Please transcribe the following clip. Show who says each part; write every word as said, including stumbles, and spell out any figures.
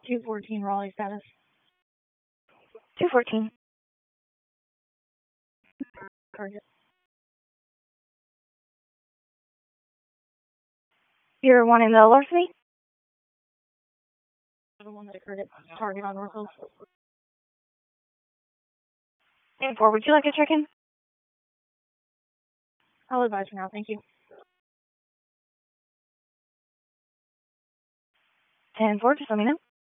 Speaker 1: two fourteen Raleigh status.
Speaker 2: two fourteen.
Speaker 1: Target.
Speaker 2: You're wanting the larceny?
Speaker 1: The one that occurred at Target on North Hills.
Speaker 2: ten four, would you like to check in?
Speaker 1: I'll advise for now, thank you.
Speaker 2: ten four, just let me know.